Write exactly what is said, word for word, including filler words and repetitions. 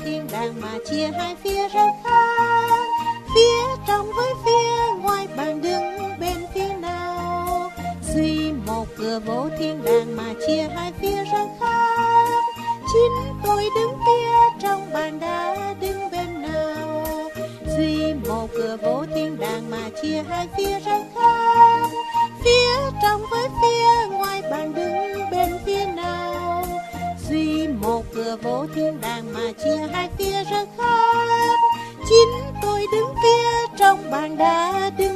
thiên đàng mà chia hai phía rất khác. Phía trong với phía ngoài bạn đứng bên phía nào? Duy một cửa vô thiên đàng mà chia hai phía rất khác. Chính tôi đứng phía trong, bạn đã đứng bên nào? Duy một cửa vô thiên đàng mà chia hai phía rất khác. Phía trong với phía ngoài bạn đứng bên phía nào? Duy một cửa vô thiên đàng mà chia hai phía rất khác. Chính tôi đứng phía trong, bạn đã đứng